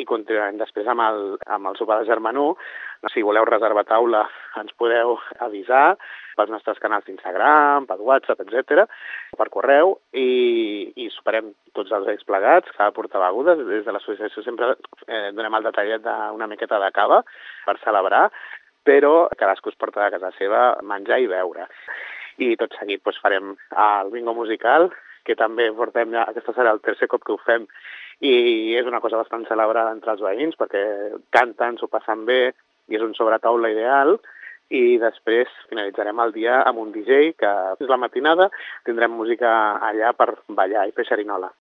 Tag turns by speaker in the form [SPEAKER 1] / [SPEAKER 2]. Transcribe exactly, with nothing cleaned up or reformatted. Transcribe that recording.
[SPEAKER 1] continuarem després amb el, amb el sopar de germanor. Si voleu reservar taula, ens podeu avisar pels nostres canals d'Instagram, per WhatsApp, etcètera, per correu, i, i soparem tots els vells plegats, que ha de portar begudes. Des de l'associació sempre eh, donem el detallet d'una miqueta de cava per celebrar, però cadascú es porta de casa seva menjar i beure. I tot seguit doncs, farem el bingo musical, que també portem, ja, aquesta serà el tercer cop que ho fem, i és una cosa bastant celebrada entre els veïns, perquè canten, s'ho passen bé, i és un sobretaula ideal, i després finalitzarem el dia amb un D J, que és la matinada, tindrem música allà per ballar i fer xerinola.